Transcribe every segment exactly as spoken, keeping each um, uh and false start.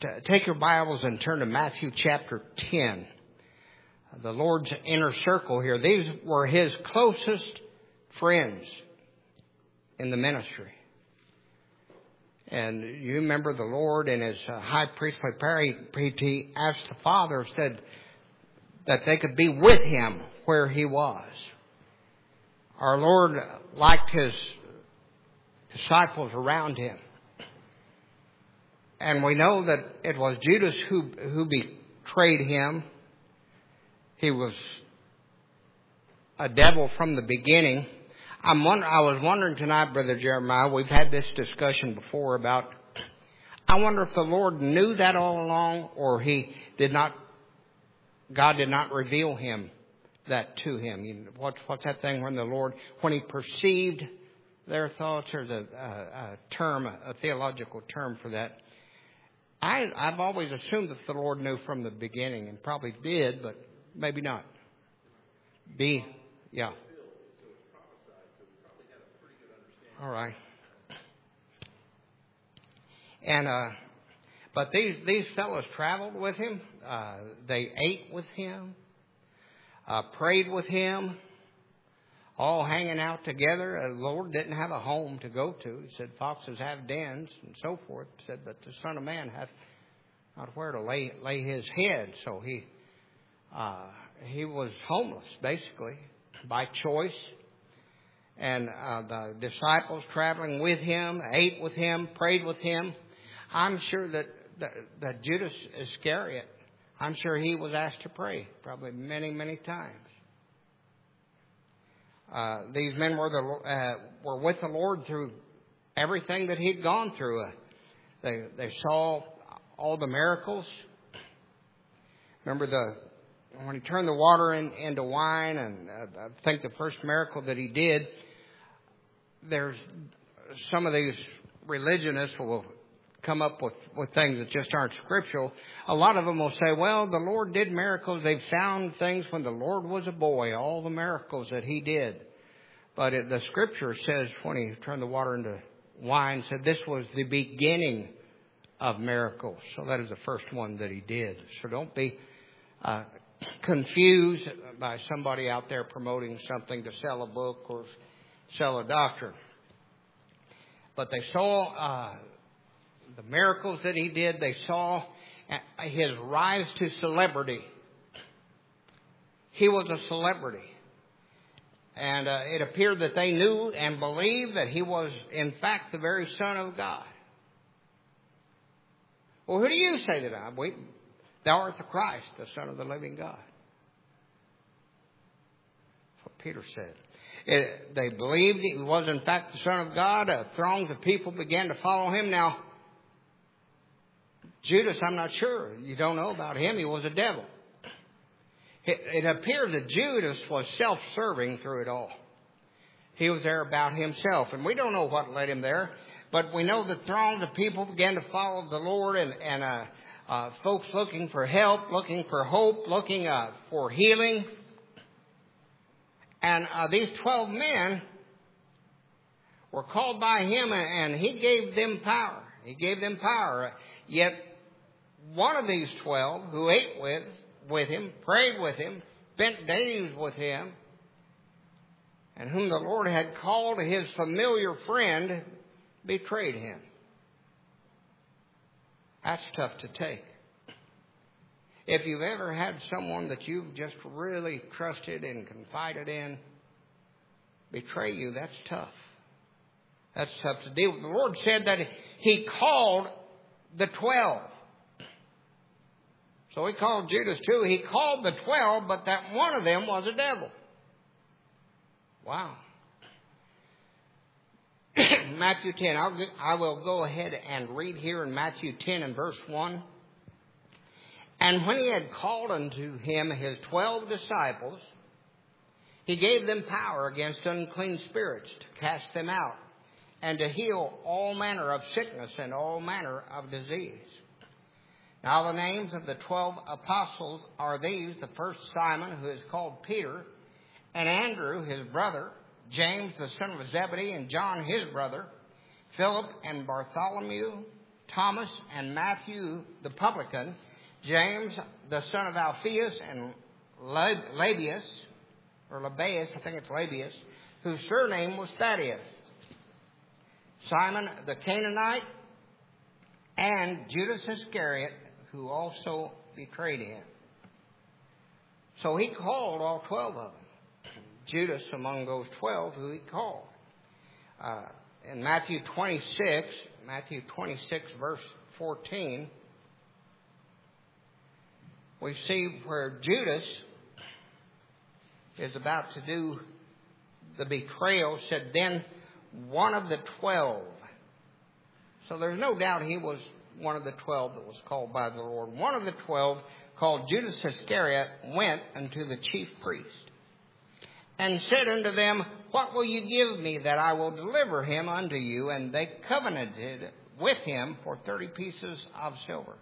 t- take your Bibles and turn to Matthew chapter ten. The Lord's inner circle here. These were his closest friends in the ministry. And you remember the Lord in his uh, high priestly prayer, he asked the Father, said that they could be with him where he was. Our Lord liked his disciples around him. And we know that it was Judas who, who betrayed him. He was a devil from the beginning. I'm wonder, I was wondering tonight, Brother Jeremiah, we've had this discussion before about, I wonder if the Lord knew that all along, or he did not, God did not reveal him that to him. You know, what, what's that thing when the Lord, when he perceived their thoughts? There's a, a, a term, a theological term for that. I, I've always assumed that the Lord knew from the beginning, and probably did, but maybe not. B, yeah. All right. And uh, but these these fellows traveled with him. Uh, they ate with him, uh, prayed with him, all hanging out together. Uh, the Lord didn't have a home to go to. He said, "Foxes have dens," and so forth. He said, "But the Son of Man hath not where to lay lay his head." So he uh, he was homeless, basically, by choice. And uh, the disciples traveling with him, ate with him, prayed with him. I'm sure that, that, that Judas Iscariot, I'm sure he was asked to pray probably many, many times. Uh, these men were the uh, were with the Lord through everything that he'd gone through. Uh, they they saw all the miracles. Remember the when he turned the water in, into wine, and uh, I think the first miracle that he did. There's some of these religionists will come up with, with things that just aren't scriptural. A lot of them will say, well, the Lord did miracles. They've found things when the Lord was a boy, all the miracles that he did. But it, the scripture says when he turned the water into wine, said this was the beginning of miracles. So that is the first one that he did. So don't be uh, confused by somebody out there promoting something to sell a book or sell a doctrine. But they saw uh, the miracles that he did. They saw his rise to celebrity. He was a celebrity. And uh, it appeared that they knew and believed that he was, in fact, the very Son of God. Well, who do you say that I am? We, Thou art the Christ, the Son of the living God. That's what Peter said. It, they believed he was, in fact, the Son of God. Uh, throngs of people began to follow him. Now, Judas, I'm not sure. You don't know about him. He was a devil. It, it appears that Judas was self-serving through it all. He was there about himself. And we don't know what led him there. But we know that throngs of people began to follow the Lord. And, and uh, uh, folks looking for help, looking for hope, looking uh, for healing. And uh, these twelve men were called by him, and, and he gave them power. He gave them power. Yet one of these twelve who ate with, with him, prayed with him, spent days with him, and whom the Lord had called his familiar friend, betrayed him. That's tough to take. If you've ever had someone that you've just really trusted and confided in betray you, that's tough. That's tough to deal with. The Lord said that he called the twelve. So he called Judas too. He called the twelve, but that one of them was a devil. Wow. Matthew ten. I'll, I will go ahead and read here in Matthew ten and verse one. And when he had called unto him his twelve disciples, he gave them power against unclean spirits to cast them out, and to heal all manner of sickness and all manner of disease. Now the names of the twelve apostles are these: the first Simon, who is called Peter, and Andrew his brother, James the son of Zebedee, and John his brother, Philip and Bartholomew, Thomas and Matthew the publican, James the son of Alphaeus and Labius, or Labius, I think it's Labius, whose surname was Thaddeus, Simon the Canaanite, and Judas Iscariot, who also betrayed him. So he called all twelve of them. Judas among those twelve who he called. Uh, in Matthew twenty-six, Matthew twenty-six, verse fourteen, we see where Judas is about to do the betrayal, said, then one of the twelve. So there's no doubt he was one of the twelve that was called by the Lord. One of the twelve, called Judas Iscariot, went unto the chief priest and said unto them, what will you give me that I will deliver him unto you? And they covenanted with him for thirty pieces of silver.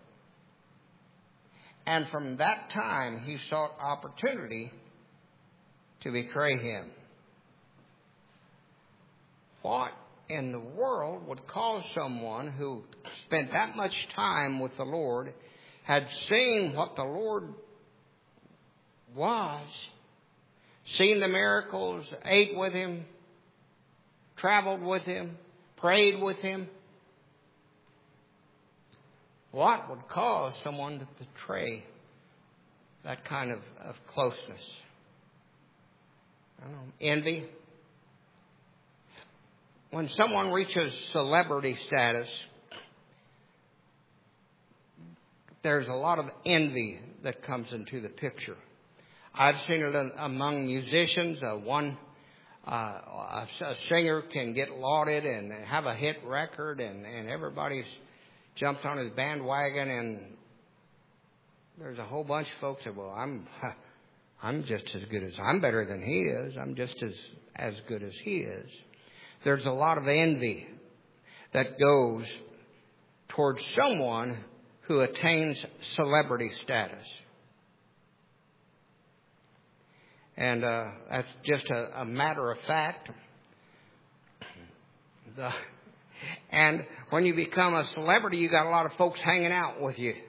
And from that time he sought opportunity to betray him. What in the world would cause someone who spent that much time with the Lord, had seen what the Lord was, seen the miracles, ate with him, traveled with him, prayed with him? What would cause someone to betray that kind of, of closeness? I don't know, envy. When someone reaches celebrity status, there's a lot of envy that comes into the picture. I've seen it among musicians. Uh, one, uh, a, a singer can get lauded and have a hit record, and, and everybody's jumped on his bandwagon, and there's a whole bunch of folks that, well, I'm, I'm just as good as, I'm better than he is. I'm just as, as good as he is. There's a lot of envy that goes towards someone who attains celebrity status. And uh, that's just a, a matter of fact. The, and when you become a celebrity, you got a lot of folks hanging out with you.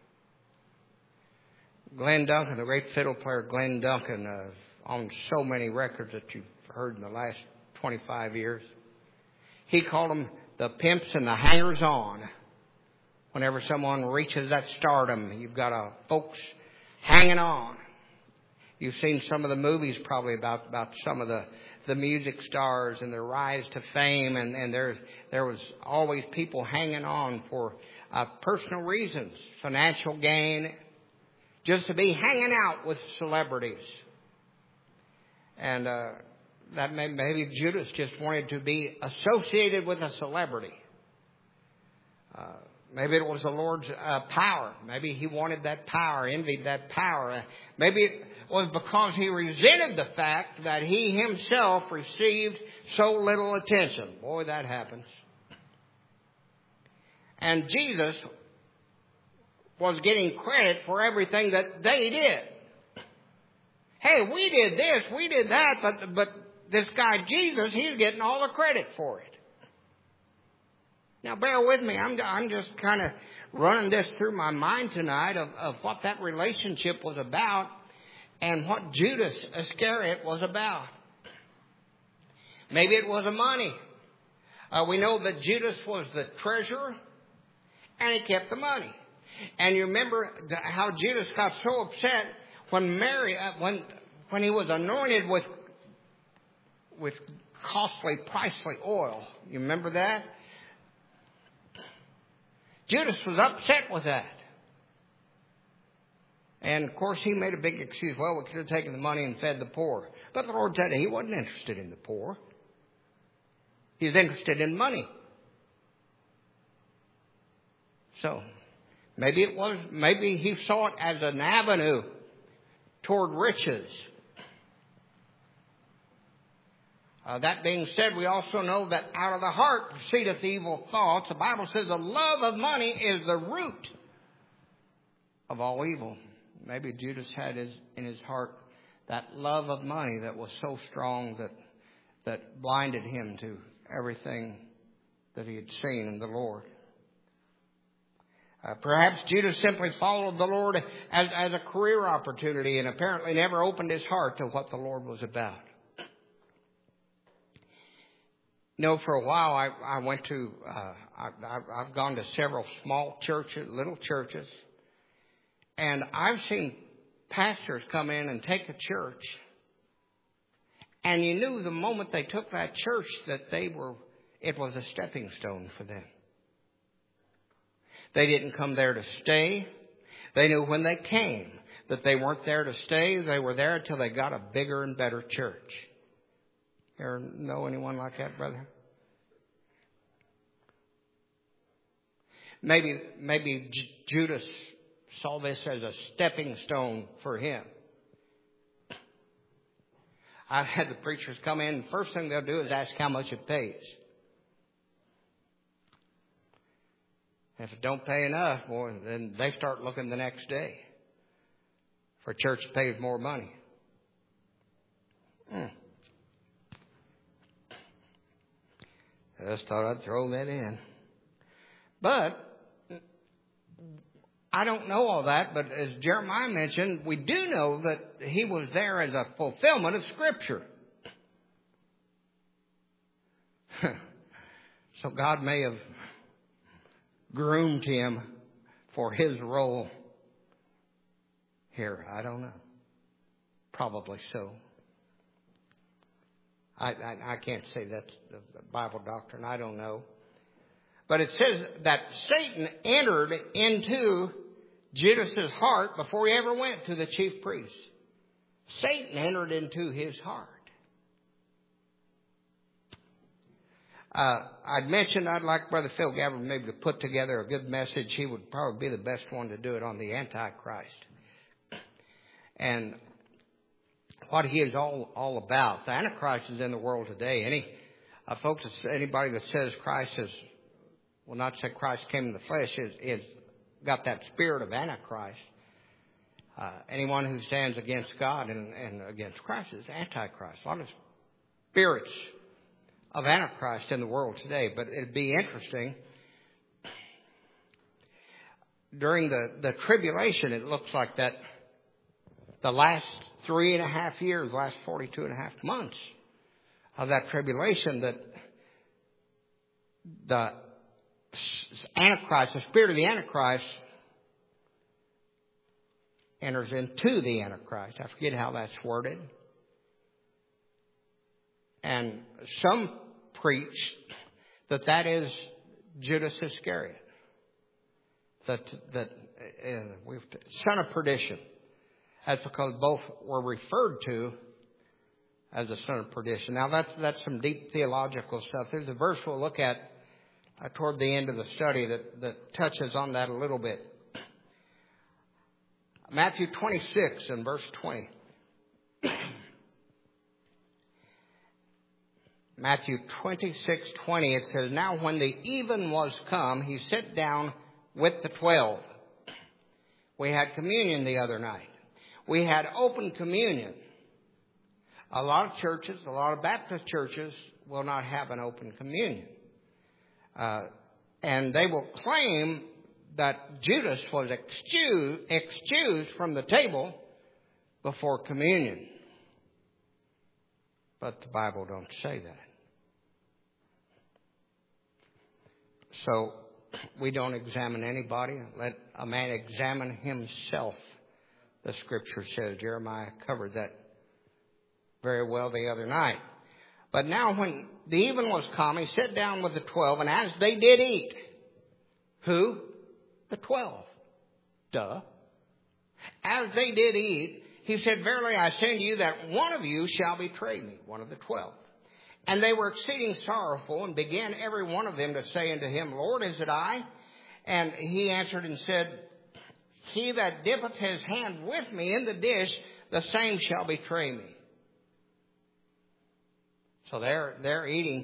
Glenn Duncan, the great fiddle player Glenn Duncan, uh, on so many records that you've heard in the last twenty-five years. He called them the pimps and the hangers-on. Whenever someone reaches that stardom, you've got uh, folks hanging on. You've seen some of the movies probably about, about some of the, the music stars and their rise to fame, and, and there's, there was always people hanging on for uh, personal reasons, financial gain, just to be hanging out with celebrities. And uh, that may, maybe Judas just wanted to be associated with a celebrity. Uh, maybe it was the Lord's uh, power. Maybe he wanted that power, envied that power. Uh, maybe it was because he resented the fact that he himself received so little attention. Boy, that happens. And Jesus was getting credit for everything that they did. Hey, we did this, we did that, but but this guy Jesus, he's getting all the credit for it. Now, bear with me. I'm I'm just kind of running this through my mind tonight of, of what that relationship was about and what Judas Iscariot was about. Maybe it was the money. Uh, we know that Judas was the treasurer, and he kept the money. And you remember how Judas got so upset when Mary, uh, when when he was anointed with with costly, pricely oil. You remember that? Judas was upset with that. And of course he made a big excuse. Well, we could have taken the money and fed the poor. But the Lord said he wasn't interested in the poor. He was interested in money. So maybe it was, maybe he saw it as an avenue toward riches. Uh, that being said, we also know that out of the heart proceedeth evil thoughts. The Bible says the love of money is the root of all evil. Maybe Judas had his, in his heart that love of money that was so strong that that blinded him to everything that he had seen in the Lord. Uh, perhaps Judas simply followed the Lord as, as a career opportunity and apparently never opened his heart to what the Lord was about. You know, for a while I, I went to, uh, I, I've gone to several small churches, little churches, and I've seen pastors come in and take a church, and you knew the moment they took that church that they were, it was a stepping stone for them. They didn't come there to stay. They knew when they came that they weren't there to stay. They were there until they got a bigger and better church. You ever know anyone like that, brother? Maybe, maybe J- Judas saw this as a stepping stone for him. I've had the preachers come in, and first thing they'll do is ask how much it pays. If it don't pay enough, boy, then they start looking the next day for a church that pays more money. Hmm. I just thought I'd throw that in. But I don't know all that, but as Jeremiah mentioned, we do know that he was there as a fulfillment of Scripture. So God may have groomed him for his role here. I don't know. Probably so. I, I, I can't say that's the Bible doctrine. I don't know. But it says that Satan entered into Judas's heart before he ever went to the chief priest. Satan entered into his heart. Uh, I'd mentioned I'd like Brother Phil Gabbard maybe to put together a good message. He would probably be the best one to do it on the Antichrist. And what he is all, all about. The Antichrist is in the world today. Any uh, folks, anybody that says Christ is, will not say Christ came in the flesh, is, is got that spirit of Antichrist. Uh, anyone who stands against God and, and against Christ is Antichrist. A lot of spirits of Antichrist in the world today. But it'd be interesting. During the, the tribulation, it looks like that the last three and a half years, last forty-two and a half months of that tribulation, that the Antichrist, the spirit of the Antichrist, enters into the Antichrist. I forget how that's worded. And some preach that that is Judas Iscariot. That, that uh, we've, son of perdition. That's because both were referred to as the son of perdition. Now that's, that's some deep theological stuff. There's a verse we'll look at uh, toward the end of the study that, that touches on that a little bit. Matthew twenty-six and verse twenty. Matthew twenty-six twenty, it says, "Now when the even was come, he sat down with the twelve." We had communion the other night. We had open communion. A lot of churches, a lot of Baptist churches will not have an open communion. Uh, and they will claim that Judas was excused, excused from the table before communion. But the Bible don't say that. So we don't examine anybody. Let a man examine himself, the Scripture says. Jeremiah covered that very well the other night. But now when the even was come, he sat down with the twelve, and as they did eat, who? The twelve. Duh. As they did eat, he said, "Verily I say unto you that one of you shall betray me," one of the twelve. And they were exceeding sorrowful, and began every one of them to say unto him, "Lord, is it I?" And he answered and said, "He that dippeth his hand with me in the dish, the same shall betray me." So they're, they're eating.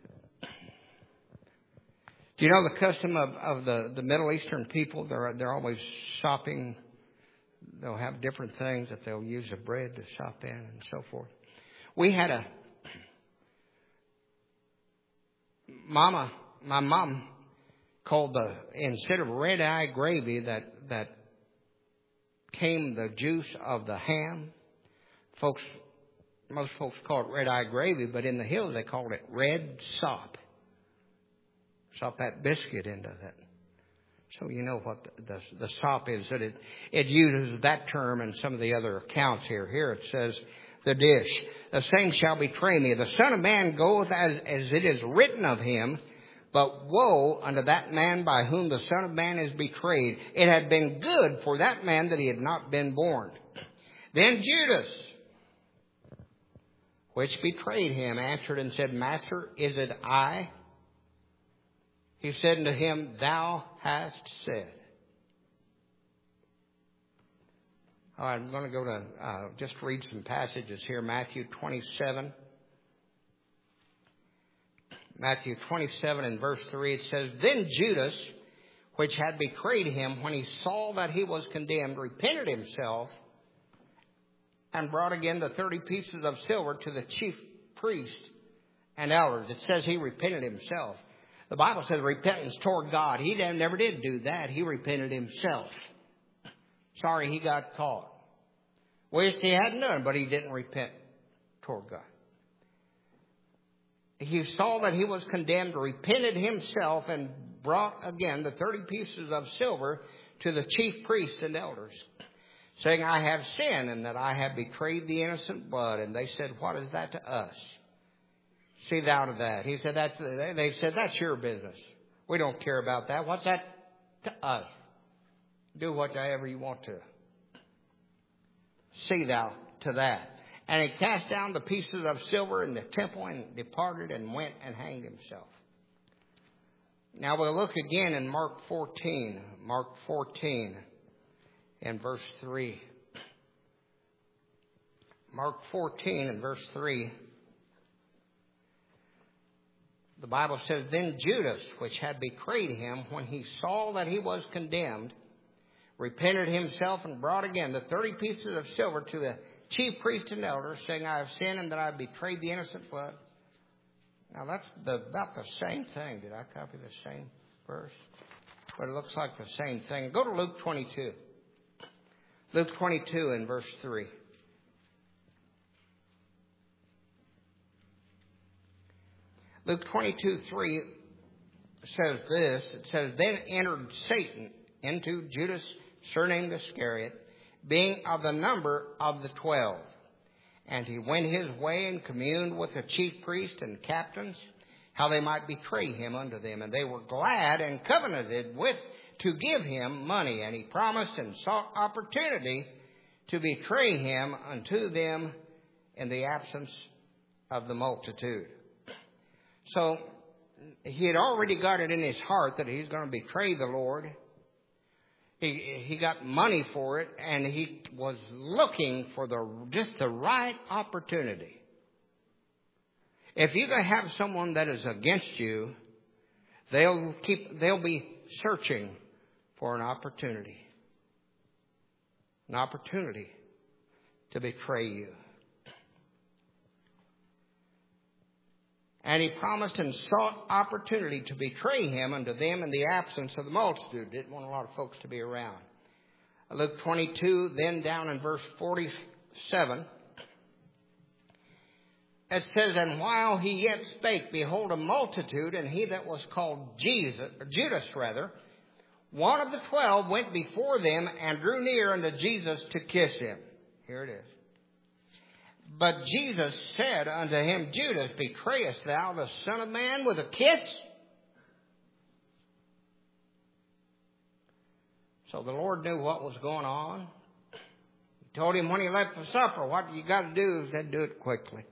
Do you know the custom of, of the, the Middle Eastern people? They're, they're always sopping. They'll have different things that they'll use the bread to sop in and so forth. We had a Mama, my mom, called the, instead of red eye gravy that, that came the juice of the ham. Folks, most folks call it red eye gravy, but in the hills they called it red sop. Sop that biscuit into that. So you know what the, the, the sop is. That it, it uses that term in some of the other accounts here. Here it says, the dish. The same shall betray me. The Son of Man goeth as, as it is written of him. But woe unto that man by whom the Son of Man is betrayed. It had been good for that man that he had not been born. Then Judas, which betrayed him, answered and said, Master, is it I? He said unto him, Thou hast said. All right, I'm going to go to uh, just read some passages here. Matthew twenty-seven. Matthew twenty-seven and verse three, it says, Then Judas, which had betrayed him, when he saw that he was condemned, repented himself and brought again the thirty pieces of silver to the chief priests and elders. It says he repented himself. The Bible says repentance toward God. He never did do that. He repented himself. Sorry he got caught. Wished he hadn't done, but he didn't repent toward God. He saw that he was condemned, repented himself, and brought again the thirty pieces of silver to the chief priests and elders, saying, I have sinned, and that I have betrayed the innocent blood. And they said, What is that to us? See thou to that. He said, that's, they said, That's your business. We don't care about that. What's that to us? Do whatever you want to. See thou to that. And he cast down the pieces of silver in the temple and departed and went and hanged himself. Now we'll look again in Mark fourteen. Mark fourteen and verse three. Mark fourteen and verse three. The Bible says, Then Judas, which had betrayed him, when he saw that he was condemned, repented himself and brought again the thirty pieces of silver to the chief priest and elders, saying, I have sinned and that I have betrayed the innocent blood. Now that's the, about the same thing. Did I copy the same verse? But it looks like the same thing. Go to Luke twenty-two. Luke twenty-two and verse three. Luke twenty-two, three says this. It says, Then entered Satan into Judas, surnamed Iscariot, being of the number of the twelve. And he went his way and communed with the chief priests and captains, how they might betray him unto them. And they were glad and covenanted with to give him money. And he promised and sought opportunity to betray him unto them in the absence of the multitude. So he had already got it in his heart that he's going to betray the Lord. He, he got money for it, and he was looking for the just the right opportunity. If you have someone that is against you, they'll keep they'll be searching for an opportunity. An opportunity to betray you. And he promised and sought opportunity to betray him unto them in the absence of the multitude. Didn't want a lot of folks to be around. Luke twenty-two, then down in verse forty-seven. It says, And while he yet spake, behold, a multitude, and he that was called Jesus, or Judas rather, one of the twelve, went before them and drew near unto Jesus to kiss him. Here it is. But Jesus said unto him, Judas, betrayest thou the Son of Man with a kiss? So the Lord knew what was going on. He told him when he left for supper, what you got to do is to do it quickly.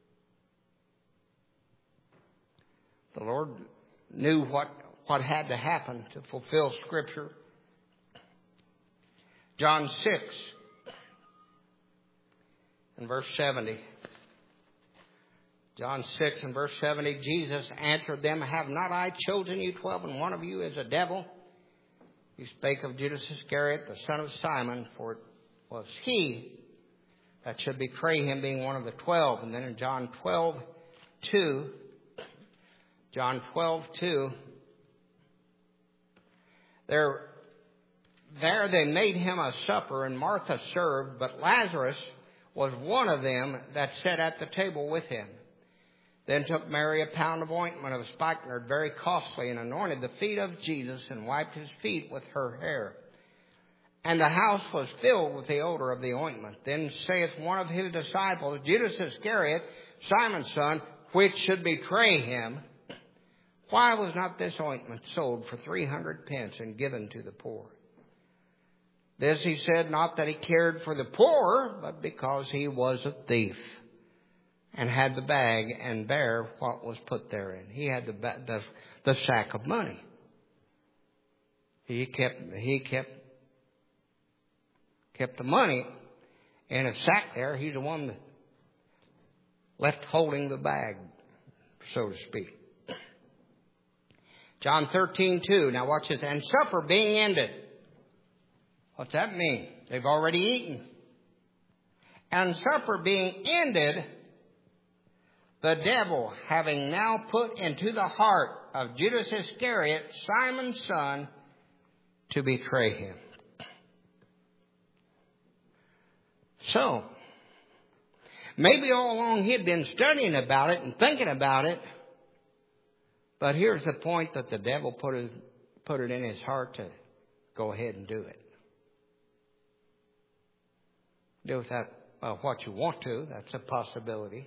The Lord knew what, what had to happen to fulfill Scripture. John six. In verse seventy. John six and verse seventy, Jesus answered them, Have not I chosen you twelve, and one of you is a devil? He spake of Judas Iscariot, the son of Simon, for it was he that should betray him, being one of the twelve. And then in John twelve, two, John twelve, two, There, there they made him a supper, and Martha served, but Lazarus was one of them that sat at the table with him. Then took Mary a pound of ointment of spikenard, very costly, and anointed the feet of Jesus, and wiped his feet with her hair. And the house was filled with the odor of the ointment. Then saith one of his disciples, Judas Iscariot, Simon's son, which should betray him, why was not this ointment sold for three hundred pence and given to the poor? This he said, not that he cared for the poor, but because he was a thief, and had the bag and bare what was put therein. He had the, the, the sack of money. He kept, he kept, kept the money in a sack there. He's the one that left holding the bag, so to speak. John thirteen two. Now watch this. And supper being ended. What's that mean? They've already eaten. And supper being ended, the devil, having now put into the heart of Judas Iscariot, Simon's son, to betray him. So, maybe all along he had been studying about it and thinking about it, but here's the point that the devil put it, put it in his heart to go ahead and do it. Do with that uh, what you want to. That's a possibility.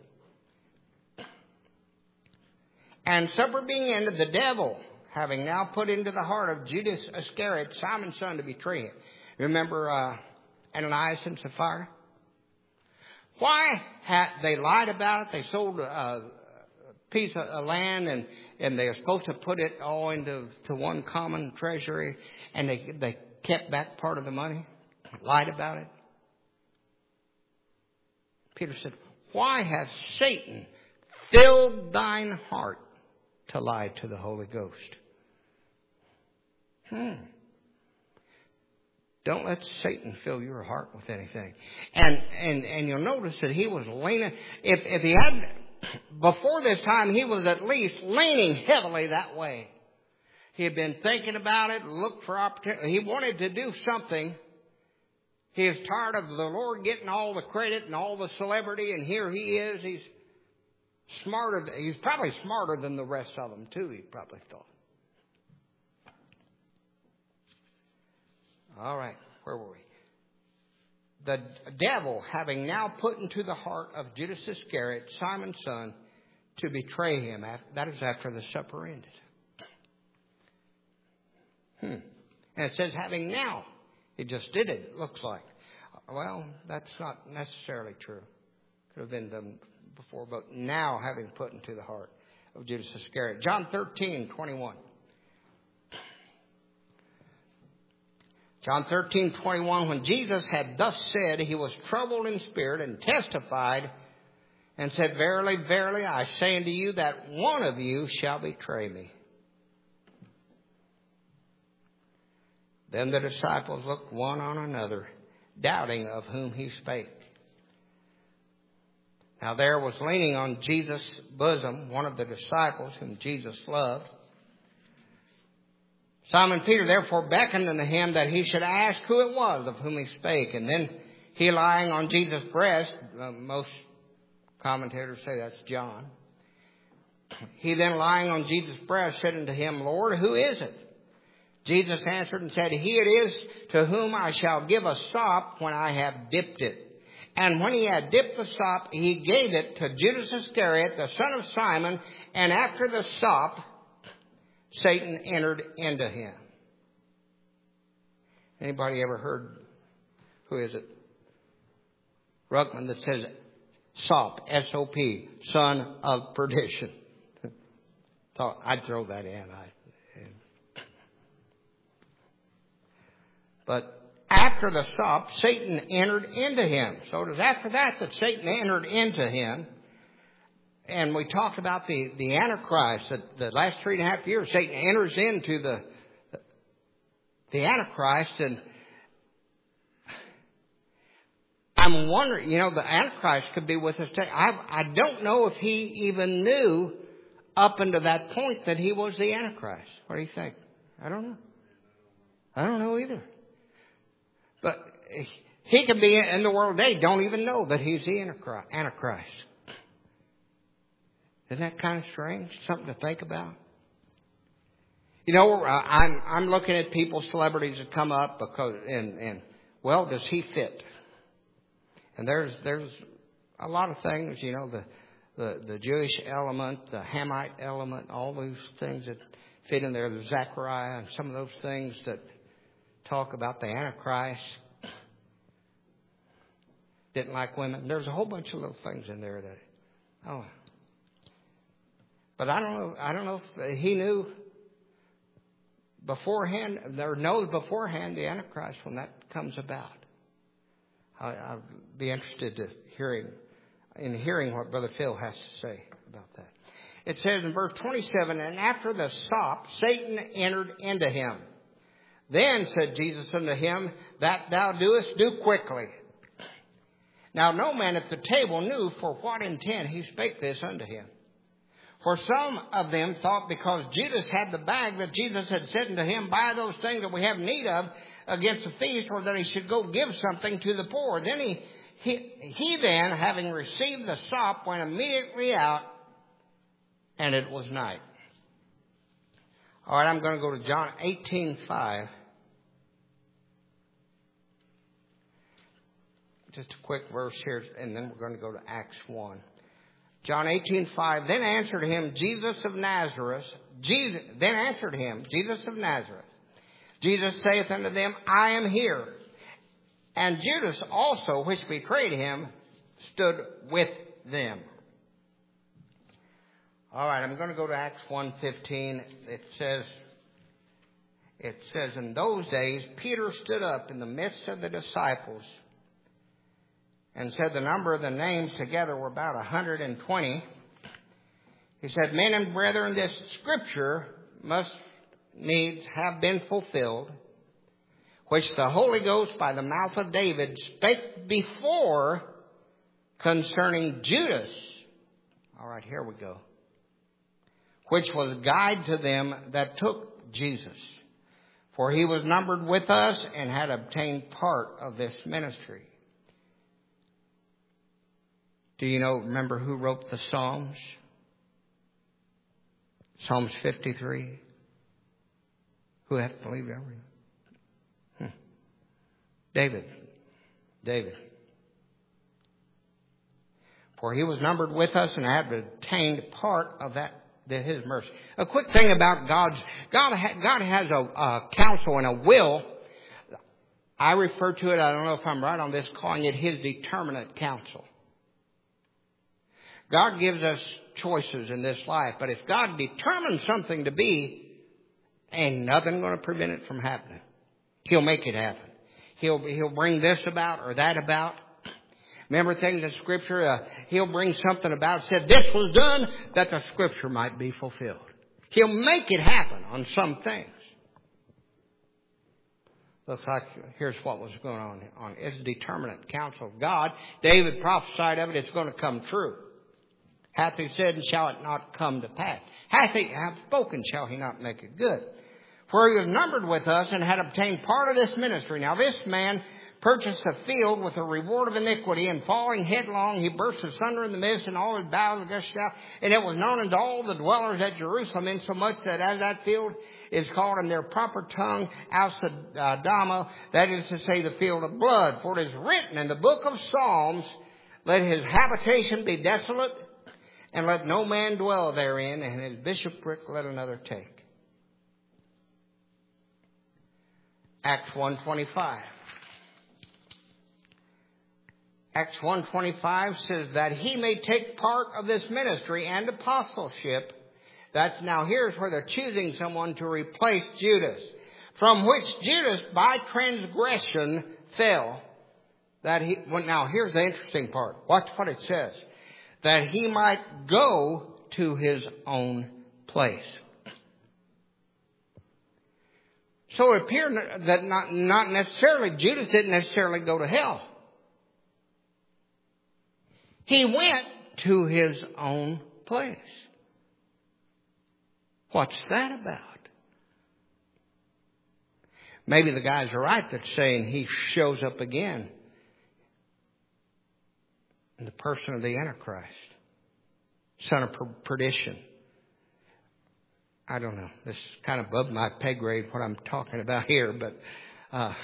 And supper being ended, the devil, having now put into the heart of Judas Iscariot, Simon's son, to betray him. Remember uh, Ananias and Sapphira? Why had they lied about it? They sold a piece of land, and, and they were supposed to put it all into to one common treasury, and they they kept back part of the money, lied about it. Peter said, why hath Satan filled thine heart to lie to the Holy Ghost? Hmm. Don't let Satan fill your heart with anything. And and and you'll notice that he was leaning. If if he had before this time, he was at least leaning heavily that way. He had been thinking about it, looked for opportunity. He wanted to do something. He is tired of the Lord getting all the credit and all the celebrity, and here he is. He's smarter. He's probably smarter than the rest of them too. He probably thought. All right, where were we? The devil, having now put into the heart of Judas Iscariot, Simon's son, to betray him. That is after the supper ended. Hmm. And it says, having now. He just did it, it looks like. Well, that's not necessarily true. Could have been done before, but now having put into the heart of Judas Iscariot. John thirteen twenty-one. John thirteen twenty-one, when Jesus had thus said, he was troubled in spirit and testified and said, verily, verily, I say unto you that one of you shall betray me. Then the disciples looked one on another, doubting of whom he spake. Now there was leaning on Jesus' bosom one of the disciples whom Jesus loved. Simon Peter therefore beckoned unto him that he should ask who it was of whom he spake. And then he lying on Jesus' breast, uh, most commentators say that's John. He then lying on Jesus' breast said unto him, Lord, who is it? Jesus answered and said, he it is to whom I shall give a sop when I have dipped it. And when he had dipped the sop, he gave it to Judas Iscariot, the son of Simon. And after the sop, Satan entered into him. Anybody ever heard, who is it? Ruckman, that says sop, S O P, son of perdition. Thought I'd throw that in. I, But after the sop, Satan entered into him. So it was after that that Satan entered into him. And we talked about the, the Antichrist. That the last three and a half years, Satan enters into the, the Antichrist. And I'm wondering, you know, the Antichrist could be with us today. I, I don't know if he even knew up until that point that he was the Antichrist. What do you think? I don't know. I don't know either. But he could be in the world today, don't even know that he's the Antichrist. Isn't that kind of strange? Something to think about. You know, I'm I'm looking at people, celebrities that come up because and and well, does he fit? And there's there's a lot of things, you know, the the the Jewish element, the Hamite element, all those things that fit in there, the Zechariah and some of those things that talk about the Antichrist. Didn't like women. There's a whole bunch of little things in there that oh. But I don't know. I don't know if he knew beforehand, or knows beforehand the Antichrist when that comes about. I, I'll be interested to hearing in hearing what Brother Phil has to say about that. It says in verse twenty-seven, and after the sop, Satan entered into him. Then said Jesus unto him, that thou doest, do quickly. Now no man at the table knew for what intent he spake this unto him. For some of them thought because Judas had the bag that Jesus had said unto him, buy those things that we have need of against the feast, or that he should go give something to the poor. Then he, he, he then, having received the sop, went immediately out, and it was night. All right, I'm going to go to John eighteen five. Just a quick verse here, and then we're going to go to Acts one. John eighteen five. Then answered him Jesus of Nazareth. Jesus, then answered him Jesus of Nazareth. Jesus saith unto them, I am here. And Judas also, which betrayed him, stood with them. All right, I'm going to go to Acts one fifteen. It says, it says, in those days Peter stood up in the midst of the disciples and said the number of the names together were about a hundred and twenty. He said, men and brethren, this scripture must needs have been fulfilled, which the Holy Ghost by the mouth of David spake before concerning Judas. All right, here we go. Which was guide to them that took Jesus. For he was numbered with us and had obtained part of this ministry. Do you know, remember who wrote the Psalms? Psalms fifty-three. Who hath believed everything? Hmm. David. David. For he was numbered with us and had obtained part of that, his mercy. A quick thing about God's, God, God has a, a counsel and a will. I refer to it, I don't know if I'm right on this, calling it his determinate counsel. God gives us choices in this life, but if God determines something to be, ain't nothing going to prevent it from happening. He'll make it happen. He'll he'll bring this about or that about. Remember things in Scripture, uh, he'll bring something about, said this was done, that the Scripture might be fulfilled. He'll make it happen on some things. Looks like here's what was going on. on It's determinate counsel of God. David prophesied of it, it's going to come true. Hath he said, and shall it not come to pass? Hath he have spoken, shall he not make it good? For he was numbered with us and had obtained part of this ministry. Now this man purchased a field with a reward of iniquity, and falling headlong, he burst asunder in the midst, and all his bowels gushed out. And it was known unto all the dwellers at Jerusalem, insomuch that as that field is called in their proper tongue, Al-Sadama, that is to say, the field of blood. For it is written in the book of Psalms, let his habitation be desolate, and let no man dwell therein, and his bishopric let another take. Acts one twenty-five. Acts one twenty-five says that he may take part of this ministry and apostleship. That's now here's where they're choosing someone to replace Judas, from which Judas by transgression fell. That he well, now here's the interesting part. Watch what it says. That he might go to his own place. So it appeared that not, not necessarily, Judas didn't necessarily go to hell. He went to his own place. What's that about? Maybe the guys are right that's saying he shows up again in the person of the Antichrist, son of perdition. I don't know. This is kind of above my pay grade what I'm talking about here, but uh,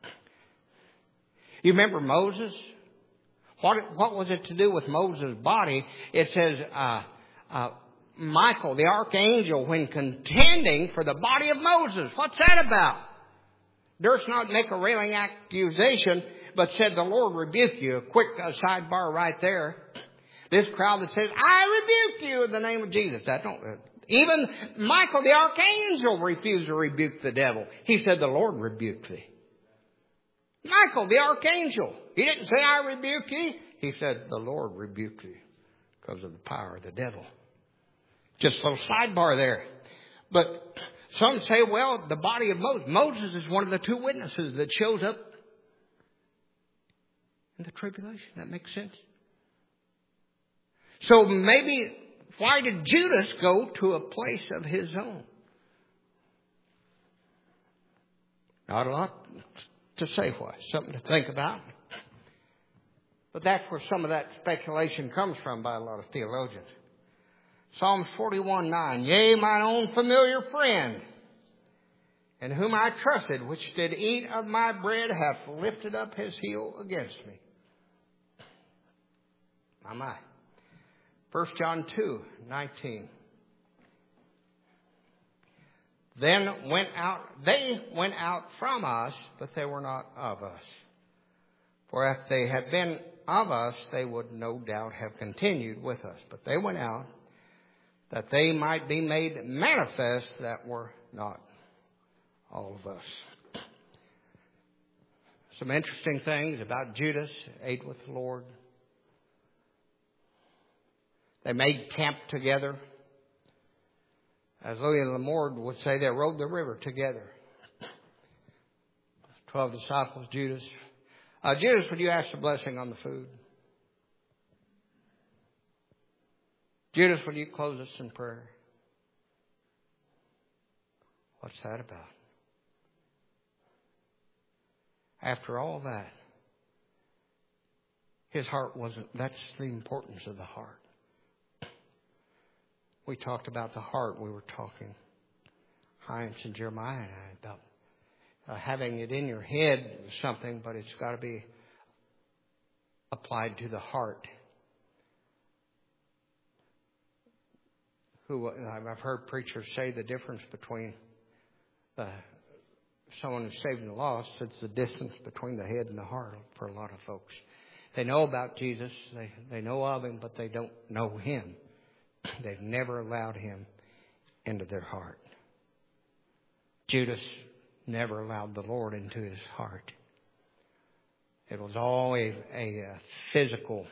you remember Moses? What what was it to do with Moses' body? It says uh, uh, Michael, the archangel, when contending for the body of Moses. What's that about? Durst not make a railing accusation, but said, the Lord rebuke you. A quick uh, sidebar right there. This crowd that says, I rebuke you in the name of Jesus. I don't. Uh, even Michael, the archangel, refused to rebuke the devil. He said, the Lord rebuke thee. Michael, the archangel. He didn't say, I rebuke thee. He said, the Lord rebuke thee because of the power of the devil. Just a little sidebar there. But some say, well, the body of Moses. Moses is one of the two witnesses that shows up in the tribulation. That makes sense. So maybe, why did Judas go to a place of his own? Not a lot to say why. Something to think about. But that's where some of that speculation comes from by a lot of theologians. Psalms forty-one nine. Yea, mine own familiar friend, in whom I trusted, which did eat of my bread, hath lifted up his heel against me. My, my. First John two nineteen. Then went out, they went out from us, but they were not of us. For if they had been of us, they would no doubt have continued with us. But they went out, that they might be made manifest that were not all of us. Some interesting things about Judas, ate with the Lord. They made camp together. As Louis L'Amour would say, they rode the river together. Twelve disciples, Judas. Uh, Judas, would you ask the blessing on the food? Judas, would you close us in prayer? What's that about? After all that, his heart wasn't, that's the importance of the heart. We talked about the heart. We were talking, Heinz and Jeremiah and I, about uh, having it in your head something, but it's got to be applied to the heart. Who I've heard preachers say the difference between the, someone who's saved and lost. It's the distance between the head and the heart for a lot of folks. They know about Jesus. They they know of Him, but they don't know Him. They've never allowed Him into their heart. Judas never allowed the Lord into his heart. It was all a, a, a physical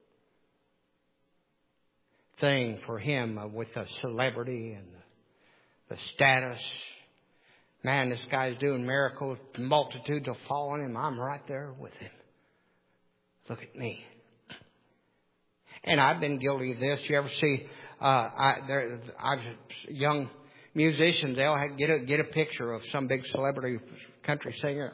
thing for him uh, with the celebrity and the, the status. Man, this guy's doing miracles. Multitudes will fall on him. I'm right there with him. Look at me. And I've been guilty of this. You ever see uh, I, there, I've young musicians? They'll have, get a get a picture of some big celebrity country singer.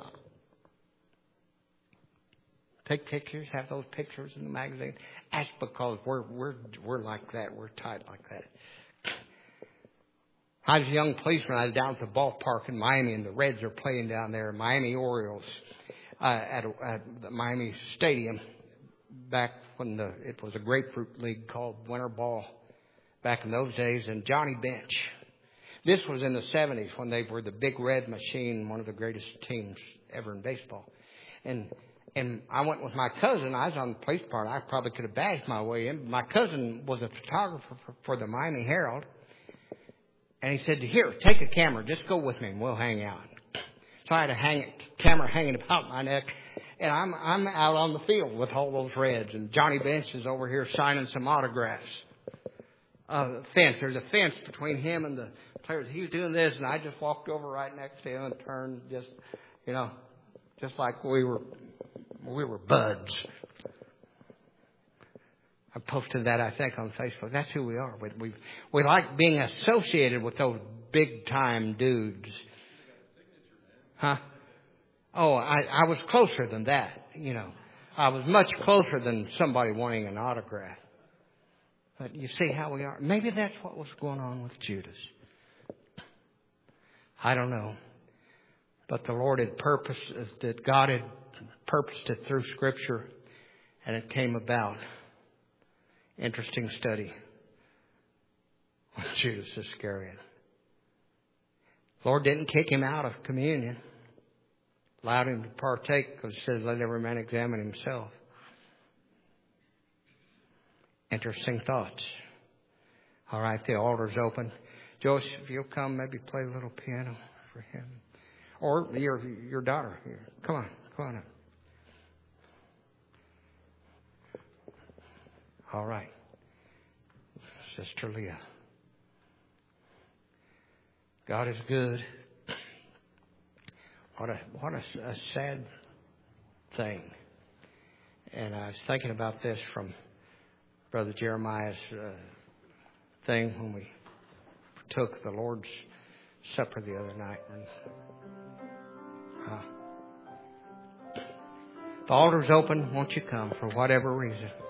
Take pictures, have those pictures in the magazine. That's because we're we're we're like that. We're tight like that. I was a young policeman. I was down at the ballpark in Miami, and the Reds are playing down there. Miami Orioles uh, at, at the Miami Stadium. Back when the it was a grapefruit league called Winter Ball. Back in those days, and Johnny Bench. This was in the seventies when they were the Big Red Machine, one of the greatest teams ever in baseball. And and I went with my cousin. I was on the police department. I probably could have badged my way in. My cousin was a photographer for, for the Miami Herald. And he said, here, take a camera. Just go with me and we'll hang out. So I had a hang, camera hanging about my neck. And I'm I'm out on the field with all those Reds. And Johnny Bench is over here signing some autographs. Uh, fence. There's a fence between him and the players. He was doing this, and I just walked over right next to him and turned, just, you know, just like we were, we were buds. I posted that, I think, on Facebook. That's who we are. We we, we like being associated with those big time dudes. Huh? Oh, I, I was closer than that, you know. I was much closer than somebody wanting an autograph. But you see how we are. Maybe that's what was going on with Judas. I don't know. But the Lord had purposed, that God had purposed it through Scripture, and it came about. Interesting study with Judas Iscariot. The Lord didn't kick him out of communion. Allowed him to partake because it says, let every man examine himself. Interesting thoughts. All right, the altar's open. Joseph, if you'll come, maybe play a little piano for him. Or your your daughter. Come on, come on up. All right. Sister Leah. God is good. What a what a, a sad thing. And I was thinking about this from Brother Jeremiah's uh, thing when we took the Lord's Supper the other night. And, uh, the altar's open. Won't you come for whatever reason?